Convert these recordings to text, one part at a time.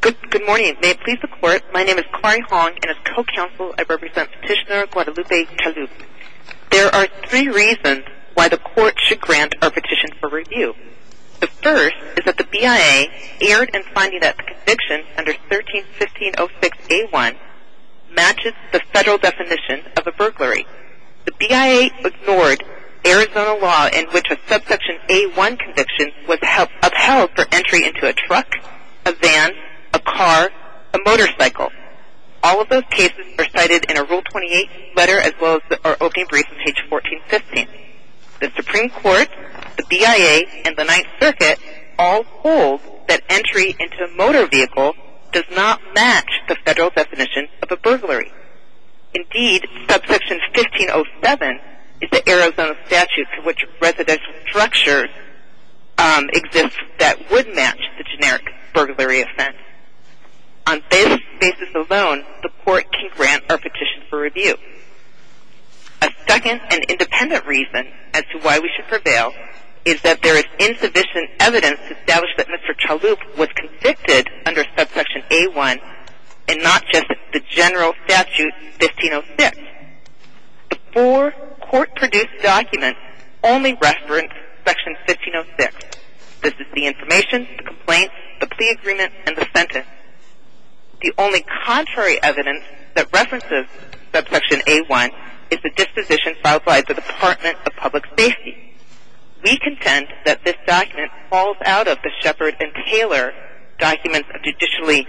Good morning. May it please the Court, my name is Clary Hong, and as co-counsel, I represent Petitioner Guadalupe Chalup. There are three reasons why the Court should grant our petition for review. The first is that the BIA erred in finding that the conviction under 13-1506A1 matches the federal definition of a burglary. The BIA ignored Arizona law in which a subsection A1 conviction was upheld for entry into a truck, a van, a car, a motorcycle. All of those cases are cited in a Rule 28 letter as well as our opening brief on page 1415. The Supreme Court, the BIA, and the Ninth Circuit all hold that entry into a motor vehicle does not match the federal definition of a burglary. Indeed, subsection 1507 is the Arizona statute for which residential structures exist that would match the generic burglary offense. On this basis alone, the Court can grant our petition for review. A second and independent reason as to why we should prevail is that there is insufficient evidence to establish that Mr. Chalup was convicted under subsection A1 and not just the general statute 1506. The four court-produced documents only reference section 1506. This is the information, the complaint, the plea agreement, and the sentence. The only contrary evidence that references subsection A1 is the disposition filed by the Department of Public Safety. We contend that this document falls out of the Shepard and Taylor documents of judicially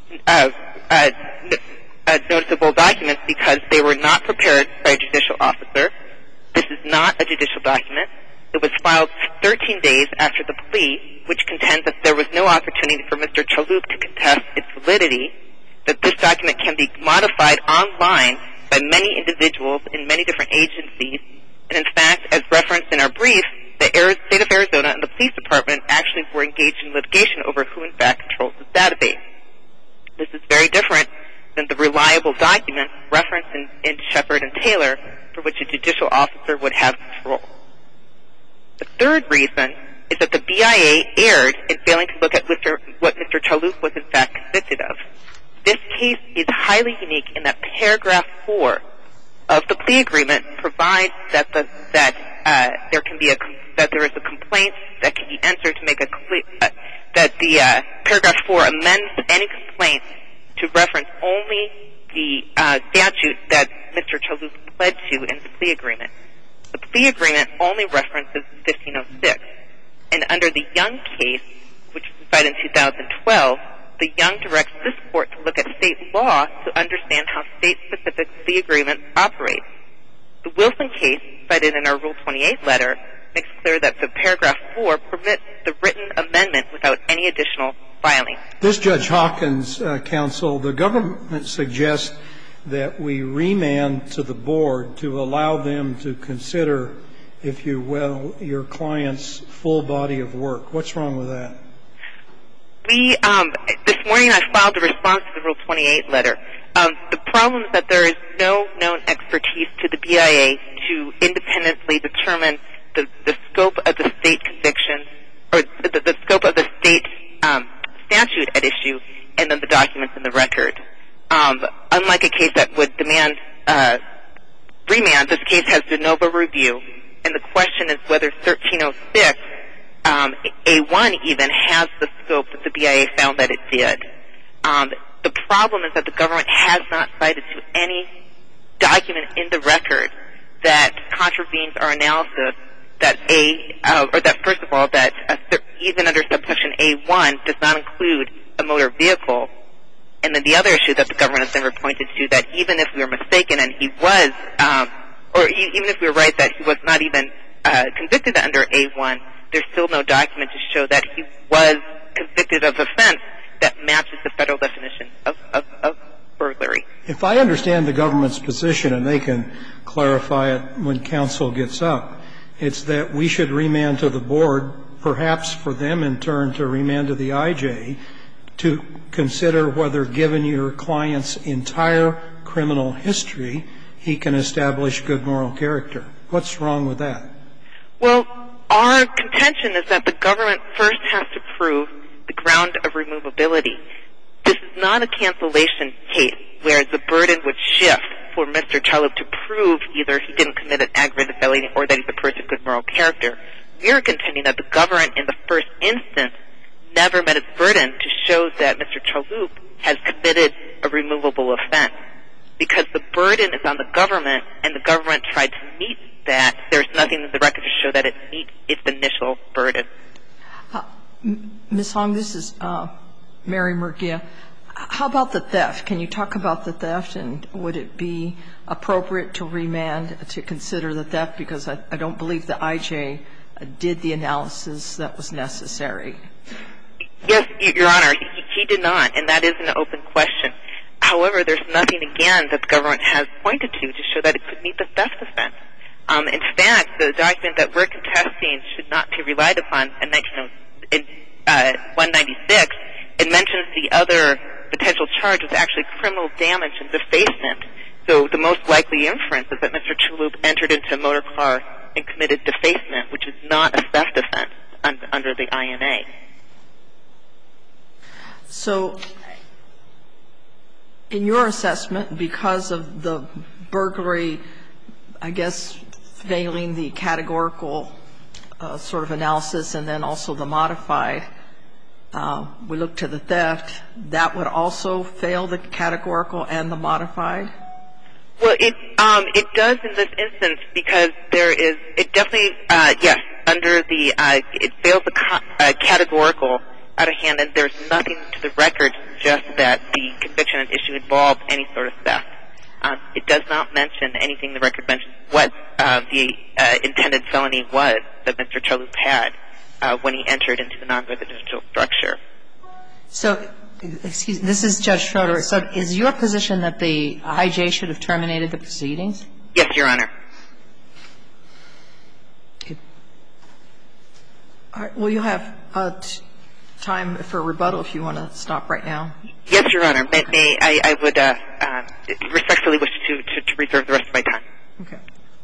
noticeable documents because they were not prepared by a judicial officer. This is not a judicial document. It was filed 13 days after the plea, which contends that there was no opportunity for Mr. Chalup to contest its validity, that this document can be modified online by many individuals in many different agencies, and in fact, as referenced in our brief, the state of Arizona and the police department actually were engaged in litigation over who in fact controls this database. This is very different than the reliable documents referenced in Shepard and Taylor for which a judicial officer would have control. The third reason is that the BIA erred in failing to look at what Mr. Chalup was in fact convicted of. This case is highly unique in that paragraph 4 of the plea agreement provides that there is a complaint that can be entered to make that the paragraph 4 amends any complaint to reference only the statute that Mr. Chalup pled to in the plea agreement. The plea agreement only references 1506, and under the Young case, which was cited in 2012, the Young directs this court to look at state law to understand how state-specific plea agreements operate. The Wilson case, cited in our Rule 28 letter, makes clear that the paragraph 4 permits the written amendment without any additional filing. This Judge Hawkins, counsel, the government suggests that we remand to the board to allow them to consider, if you will, your client's full body of work. What's wrong with that? This morning I filed a response to the Rule 28 letter. The problem is that there is no known expertise to the BIA to independently determine the scope of the state conviction or the scope of the state statute at issue and then the documents in the record. Unlike a case that would demand remand, this case has de novo review, and the question is whether 1306 A1 even has the scope that the BIA found that it did. The problem is that the government has not cited to any document in the record that contravenes our analysis that first of all, that even under subsection A1 does not include a motor vehicle. And then the other issue that the government has never pointed to, that even if we were mistaken and he was, or even if we were right that he was not even convicted under A1, there's still no document to show that he was convicted of offense that matches the federal definition of burglary. If I understand the government's position, and they can clarify it when counsel gets up, it's that we should remand to the board, perhaps for them in turn to remand to the IJ, to consider whether, given your client's entire criminal history, he can establish good moral character. What's wrong with that? Well, our contention is that the government first has to prove the ground of removability. is not a cancellation case where the burden would shift for Mr. Chalhoub to prove either he didn't commit an aggravated felony or that he's a person of good moral character. We are contending that the government in the first instance never met its burden to show that Mr. Chalhoub has committed a removable offense. Because the burden is on the government, and the government tried to meet that, there's nothing in the record to show that it meets its initial burden. Ms. Hong, this is Mary Murguia. How about the theft? Can you talk about the theft, and would it be appropriate to remand to consider the theft? Because I don't believe the IJ did the analysis that was necessary. Yes, Your Honor, he did not, and that is an open question. However, there's nothing, again, that the government has pointed to show that it could meet the theft offense. In fact, the document that we're contesting should not be relied upon in 196. It mentions the other potential charge was actually criminal damage and defacement. So the most likely inference is that Mr. Chalhoub entered into a motor car and committed defacement, which is not a theft offense under the INA. So in your assessment, because of the burglary, I guess, failing the categorical sort of analysis and then also the modified, we look to the theft, that would also fail the categorical and the modified? Well, it does in this instance because there is, it definitely, yes, under the, it fails the categorical out of hand, and there's nothing to the record to suggest that the conviction and issue involved any sort of theft. It does not mention anything the record mentions what the intended felony was that Mr. Chalhoub had when he entered into the non-residential structure. So, excuse me, this is Judge Schroeder. So is your position that the IJ should have terminated the proceedings? Yes, Your Honor. All right. Well, you have time for rebuttal if you want to stop right now. Yes, Your Honor. I would respectfully wish to reserve the rest of my time. Okay.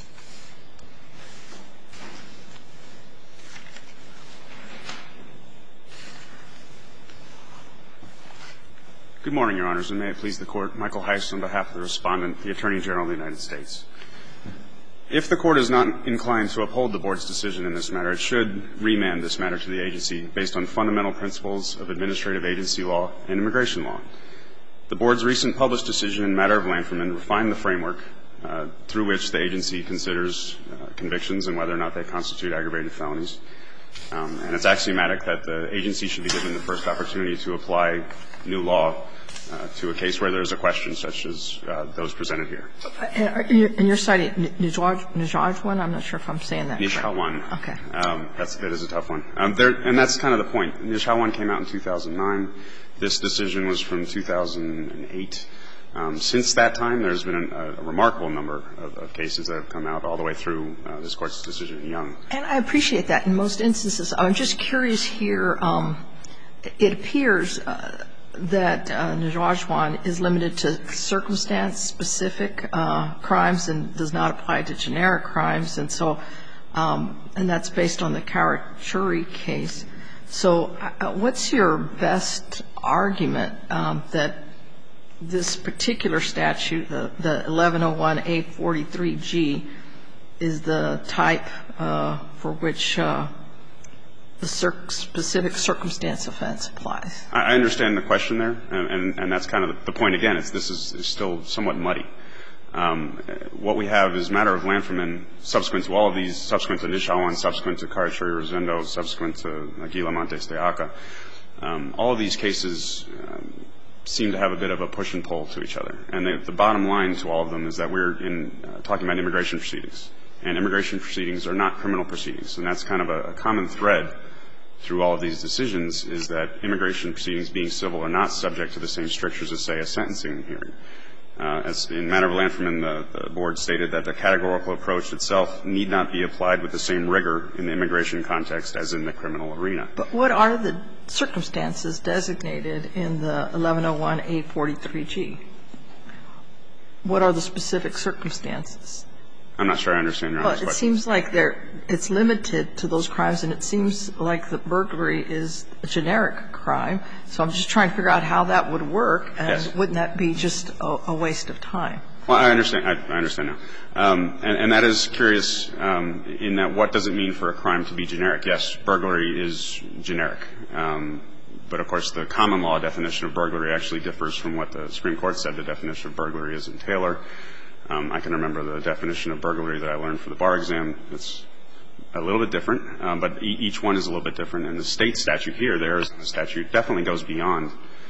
Good morning, Your Honors, and may it please the Court. Michael Heiss on behalf of the Respondent, the Attorney General of the United States. If the Court is not inclined to uphold the Board's decision in this matter, it should remand this matter to the agency based on fundamental principles of administrative agency law and immigration law. The Board's recent published decision in matter of Lanferman refined the framework through which the agency considers convictions and whether or not they constitute aggravated felonies. And it's axiomatic that the agency should be given the first opportunity to apply new law to a case where there's a question such as those presented here. And you're citing Nijhawan? I'm not sure if I'm saying that correctly. Nijhawan. Okay. That is a tough one. And that's kind of the point. Nijhawan came out in 2009. This decision was from 2008. Since that time, there's been a remarkable number of cases that have come out all the way through this Court's decision in Young. And I appreciate that in most instances. I'm just curious here. It appears that Nijhawan is limited to circumstance-specific crimes and does not apply to generic crimes. And so and that's based on the Karachuri case. So what's your best argument that this particular statute, the 1101A43G, is the type for which the specific circumstance offense applies? I understand the question there, and that's kind of the point again. This is still somewhat muddy. What we have is matter of Lanferman subsequent to all of these, subsequent to Nijhawan, subsequent to Karachuri-Rosendo, subsequent to Aguila Montes de Aca. All of these cases seem to have a bit of a push and pull to each other. And the bottom line to all of them is that we're talking about immigration proceedings. And immigration proceedings are not criminal proceedings. And that's kind of a common thread through all of these decisions, is that immigration proceedings being civil are not subject to the same strictures as, say, a sentencing hearing. As in matter of Lanferman, the Board stated that the categorical approach itself need not be applied with the same rigor in the immigration context as in the criminal arena. But what are the circumstances designated in the 1101A43G? What are the specific circumstances? I'm not sure I understand Your Honor's question. Well, it seems like it's limited to those crimes, and it seems like the burglary is a generic crime. So I'm just trying to figure out how that would work. Yes. And wouldn't that be just a waste of time? Well, I understand. I understand now. And that is curious in that what does it mean for a crime to be generic? Yes, burglary is generic. But, of course, the common law definition of burglary actually differs from what the Supreme Court said the definition of burglary is in Taylor. I can remember the definition of burglary that I learned for the bar exam. It's a little bit different, but each one is a little bit different. And the state statute here, the Arizona statute, definitely goes beyond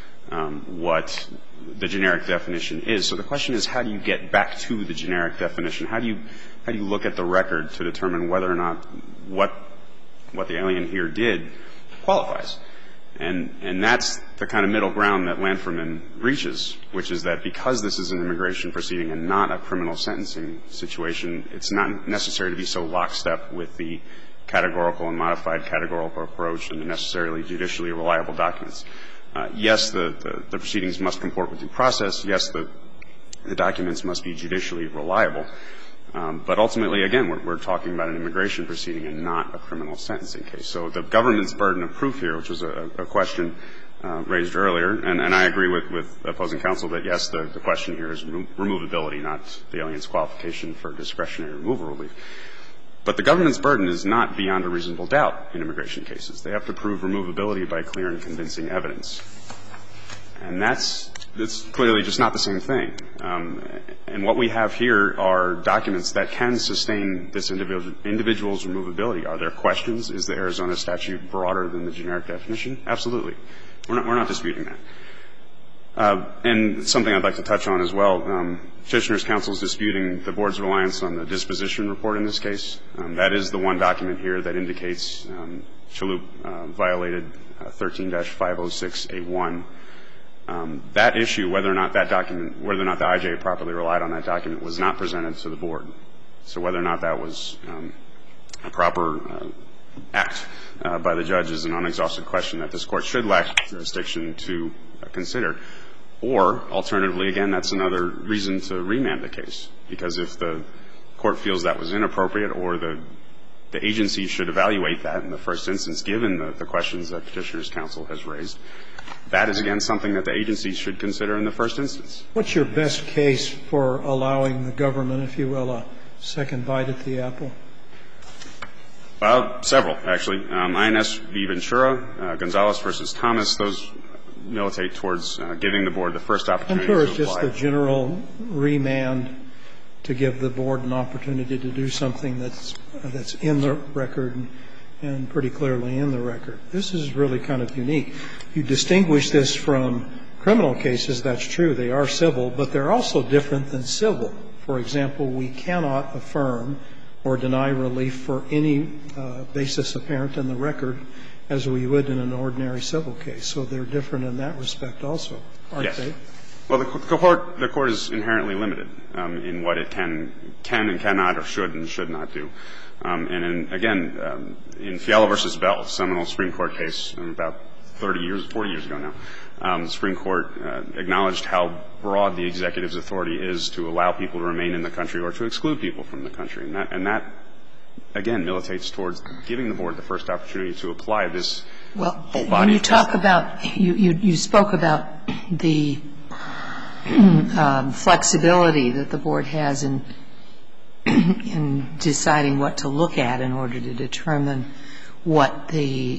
what the generic definition is. So the question is, how do you get back to the generic definition? How do you look at the record to determine whether or not what the alien here did qualifies? And that's the kind of middle ground that Lanferman reaches, which is that because this is an immigration proceeding and not a criminal sentencing situation, it's not necessary to be so lockstep with the categorical and modified categorical approach and the necessarily judicially reliable documents. Yes, the proceedings must comport with due process. Yes, the documents must be judicially reliable. But ultimately, again, we're talking about an immigration proceeding and not a criminal sentencing case. So the government's burden of proof here, which was a question raised earlier, and I agree with opposing counsel that, yes, the question here is removability, not the alien's qualification for discretionary removal relief. But the government's burden is not beyond a reasonable doubt in immigration cases. They have to prove removability by clear and convincing evidence. And that's clearly just not the same thing. And what we have here are documents that can sustain this individual's removability. Are there questions? Is the Arizona statute broader than the generic definition? Absolutely. We're not disputing that. And something I'd like to touch on as well, Petitioner's counsel is disputing the board's reliance on the disposition report in this case. That is the one document here that indicates Chalhoub violated 13-506A1. That issue, whether or not the IJ properly relied on that document, was not presented to the board. So whether or not that was a proper act by the judge is an unexhausted question that this Court should lack jurisdiction to consider. Or, alternatively, again, that's another reason to remand the case. Because if the Court feels that was inappropriate or the agency should evaluate that in the first instance, given the questions that Petitioner's counsel has raised, that is, again, something that the agency should consider in the first instance. What's your best case for allowing the government, if you will, a second bite at the apple? Several, actually. INS v. Ventura, Gonzalez v. Thomas, those militate towards giving the board the first opportunity to apply. I'm sure it's just a general remand to give the board an opportunity to do something that's in the record and pretty clearly in the record. This is really kind of unique. You distinguish this from criminal cases, that's true. They are civil, but they're also different than civil. For example, we cannot affirm or deny relief for any basis apparent in the record as we would in an ordinary civil case. So they're different in that respect also, aren't they? Yes. Well, the Court is inherently limited in what it can and cannot or should and should not do. And again, in Fiala v. Bell, a seminal Supreme Court case about 40 years ago now, the Supreme Court acknowledged how broad the executive's authority is to allow people to remain in the country or to exclude people from the country. And that, again, militates towards giving the board the first opportunity to apply this whole body of law. Well, when you talk about you spoke about the flexibility that the board has in deciding what to look at in order to determine what the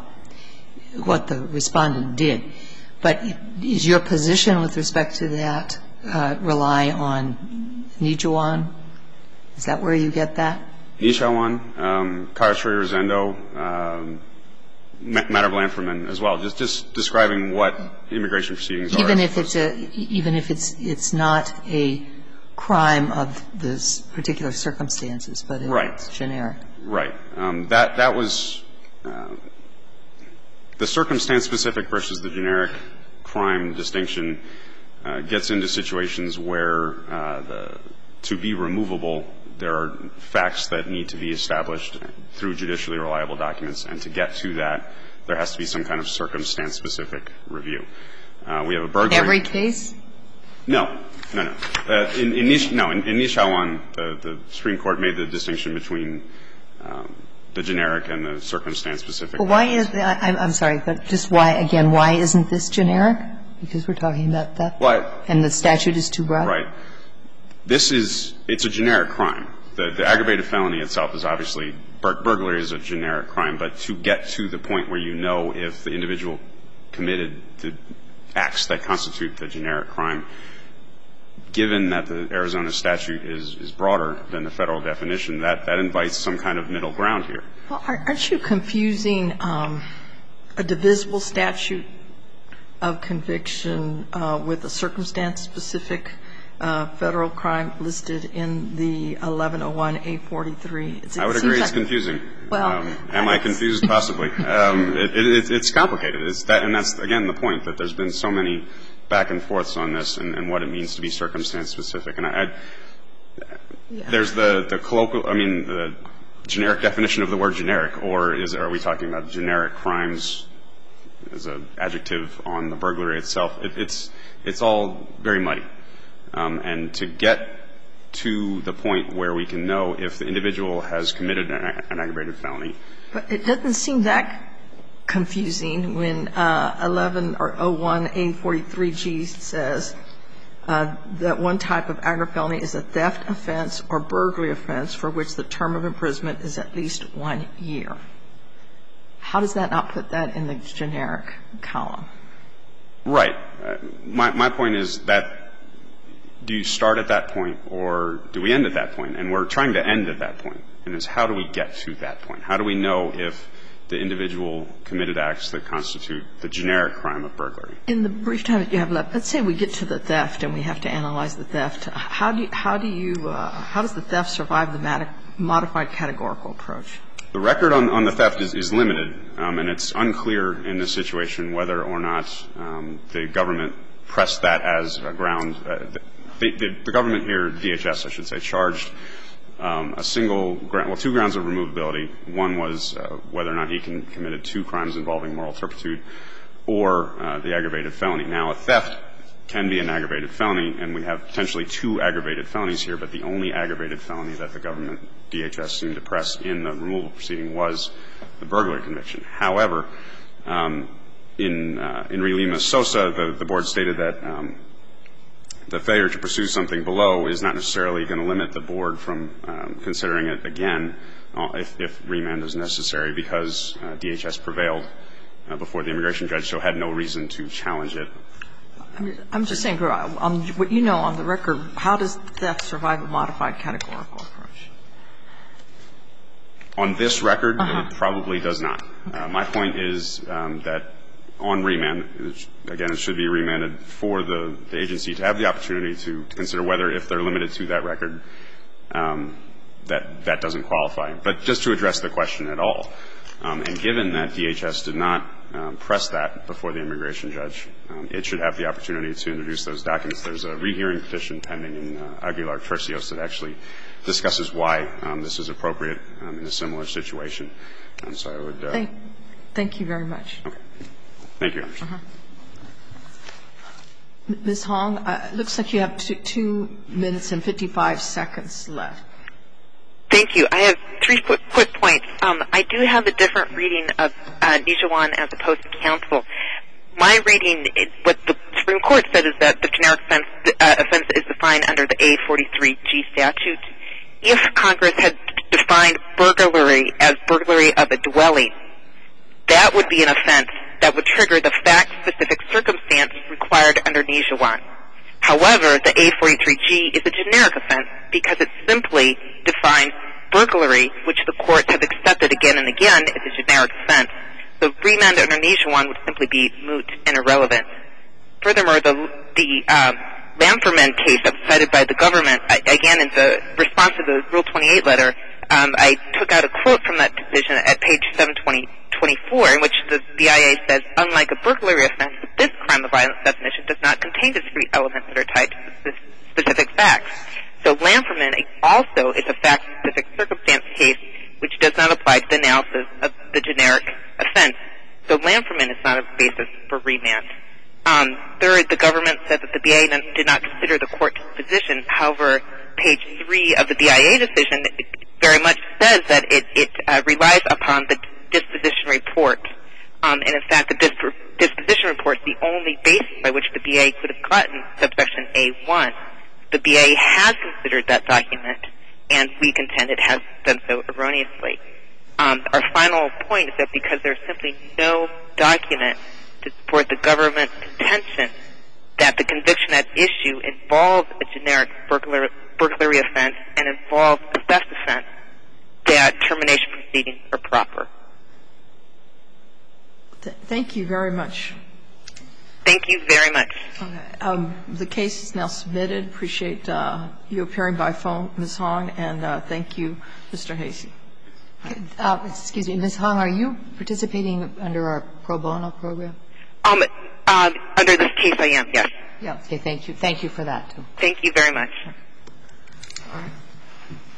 Respondent did. But is your position with respect to that rely on Nijuan? Is that where you get that? Nijuan, Carachuri-Rosendo, Matter of Lanferman as well, just describing what immigration proceedings are. Even if it's not a crime of this particular circumstances, but it's generic. Right. That was the circumstance-specific versus the generic crime distinction gets into situations where to be removable, there are facts that need to be established through judicially reliable documents. And to get to that, there has to be some kind of circumstance-specific review. We have a burglary. Every case? No. In Nishawan, the Supreme Court made the distinction between the generic and the circumstance-specific. Well, why is that? I'm sorry, but just why isn't this generic? Because we're talking about theft. And the statute is too broad? Right. It's a generic crime. The aggravated felony itself is obviously, burglary is a generic crime, but to get to the point where you know if the individual committed the acts that constitute the generic crime, given that the Arizona statute is broader than the Federal definition, that invites some kind of middle ground here. Well, aren't you confusing a divisible statute of conviction with a circumstance-specific Federal crime listed in the 1101A43? I would agree it's confusing. Well, am I confused? Possibly. It's complicated. And that's, again, the point, that there's been so many back and forths on this and what it means to be circumstance-specific. And there's the colloquial, the generic definition of the word generic, or are we talking about generic crimes as an adjective on the burglary itself? It's all very muddy. And to get to the point where we can know if the individual has committed an aggravated felony. But it doesn't seem that confusing when 1101A43G says that one type of aggravated felony is a theft offense or burglary offense for which the term of imprisonment is at least 1 year. How does that not put that in the generic column? Right. My point is that do you start at that point or do we end at that point? And we're trying to end at that point. And it's how do we get to that point? How do we know if the individual committed acts that constitute the generic crime of burglary? In the brief time that you have left, let's say we get to the theft and we have to analyze the theft. How does the theft survive the modified categorical approach? The record on the theft is limited, and it's unclear in this situation whether or not the government pressed that as a ground. The government here, DHS, I should say, charged a single ground, well, 2 grounds of removability. One was whether or not he committed 2 crimes involving moral turpitude or the aggravated felony. Now, a theft can be an aggravated felony, and we have potentially 2 aggravated felonies here, but the only aggravated felony that the government, DHS, seemed to press in the removal proceeding was the burglary conviction. However, in Relima-Sosa, the board stated that the failure to pursue something below is not necessarily going to limit the board from considering it again if remand is necessary because DHS prevailed before the immigration judge, so had no reason to challenge it. I'm just saying, what you know on the record, how does theft survive a modified categorical approach? On this record, it probably does not. My point is that on remand, again, it should be remanded for the agency to have the opportunity to consider whether, if they're limited to that record, that doesn't qualify. But just to address the question at all, and given that DHS did not press that before the immigration judge, it should have the opportunity to introduce those documents. There's a rehearing petition pending in Aguilar-Tercios that actually discusses why this is appropriate in a similar situation. And so I would Thank you very much. Okay. Thank you, Your Honor. Ms. Hong, it looks like you have 2 minutes and 55 seconds left. Thank you. I have 3 quick points. I do have a different reading of Nijuan as opposed to counsel. My reading, what the Supreme Court said is that the generic offense is defined under the A43G statute. If Congress had defined burglary as burglary of a dwelling, that would be an offense that would trigger the fact-specific circumstance required under Nijuan. However, the A43G is a generic offense because it simply defines burglary, which the courts have accepted again and again as a generic offense. So remand under Nijuan would simply be moot and irrelevant. Furthermore, the Lamferman case that was cited by the government, again, in the response to the Rule 28 letter, I took out a quote from that decision at page 724 in which the BIA says, unlike a burglary offense, this crime of violence definition does not contain discrete elements that are tied to specific facts. So Lamferman also is a fact-specific circumstance case which does not apply to the analysis of the generic offense. So Lamferman is not a basis for remand. Third, the government said that the BIA did not consider the court's position. However, page 3 of the BIA decision very much says that it relies upon the disposition report. And in fact, the disposition report is the only basis by which the BIA could have gotten subsection A1. The BIA has considered that document, and we contend it has done so erroneously. Our final point is that because there's simply no document to support the government's contention that the conviction at issue involves a generic burglary offense and involves a theft offense, that termination proceedings are proper. Thank you very much. Thank you very much. Okay. The case is now submitted. Appreciate you appearing by phone, Ms. Hong, and thank you, Mr. Hasey. Excuse me, Ms. Hong, are you participating under our pro bono program? Under this case, I am, yes. Yeah. Okay. Thank you. Thank you for that, too. Thank you very much. All right.